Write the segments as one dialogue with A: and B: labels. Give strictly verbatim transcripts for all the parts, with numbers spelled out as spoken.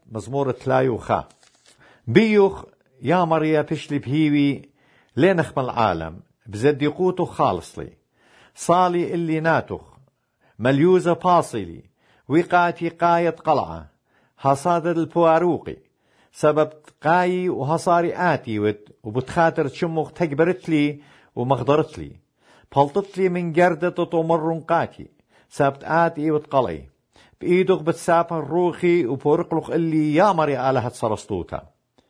A: مزمور تلايوخا. بيوخ يا مريا بشلي بهيوي لينخم العالم بزد يقوتو خالصلي صالي اللي ناتخ مليوزة باصلي وقاتي قاية قلعة حصادر البواروقي سبب قاي وهصاري آتي وبتخاطر تشمخ تكبرت لي ومغدرت لي بلطت لي من جردة تطمر قاتي سبت آتي وتقلعي بإيدك بتسابن روخي وبورقلق اللي يا مري آلهة سرسطوتا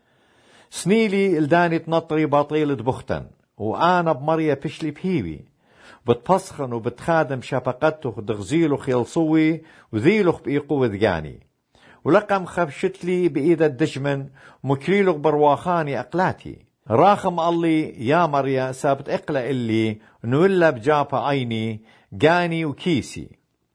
A: سنيلي الداني تنطري باطيلة بختن وأنا بمريا بشلي بهيوي بتبسخن وبتخادم شفقته دغزيلخ يلصوي وذيلخ بإيقوة ذجاني ولقم خبشتلي بإيد الدجمن مكريلخ برواخاني أقلاتي راخم الله يا مريا سابت إقلة اللي نولا بجابة عيني جاني وكيسي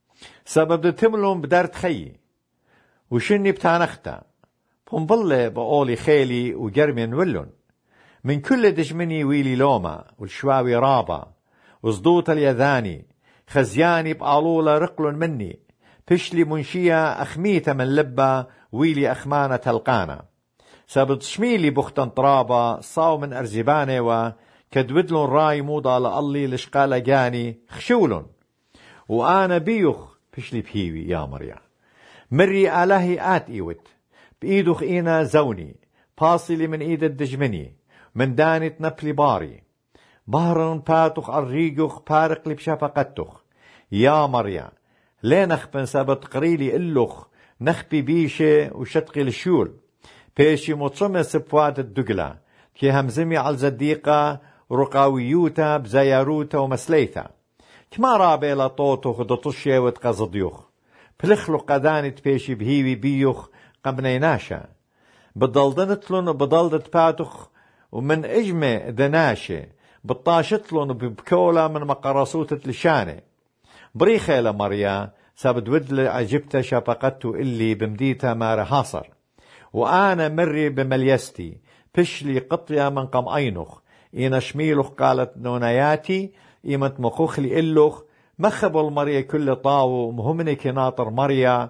A: سبب تملون بدارت خيي وشني بتانختا بنبلة بقولي خيلي وجرمين ولن من كل دجمني ويلي لوما والشواوي رابا وصدوت اليذاني خزياني بقالولة رقل مني فشلي منشية أخميته من لبا ويلي أخمانة تلقانا سابت شميلي بختن طرابة صاو من أرزباني وكدودلن راي موضة لألي لشقالة جاني خشولن وأنا بيوخ فشلي بهيوي يا مريا مري آلهي آت إيوت بإيدوخ إينا زوني باصلي من إيد الدجمني من دانة نبلي باري بارن باتوخ الريقوخ بارق لي بشفقتوخ يا مريا ليه نخبن سابت قريلي إلوخ نخبي بيشي وشتقي الشول بيشي متصمة سبوات الدقلة كي همزمي على الزديقة رقاويوتا بزياروتا ومسليتا كما رابي لطوتوخ دطشي وتقصديوخ بلخلو قدانة بيشي بهيوي بيوخ قبنيناشا بدلدنتلون وبدلدت باتوخ ومن إجمع دناشة بطاشتلون ببكولا من مقرصوتة لشانة بريخة لمريا سابد ودل عجبت شفقته اللي بمديتها مار حاصر وأنا مري بمليستي بشلي قطية من قم أينخ إينا شميلخ قالت نونياتي إيمت مخوخلي إلوخ مخبل مريا كل طاو مهمني كناطر مريا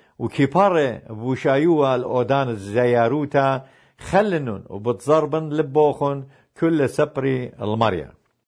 A: وكبار بوشايوها الأودان الزياروتا خلنن وبتزربن لبوخن كل سبري المريا.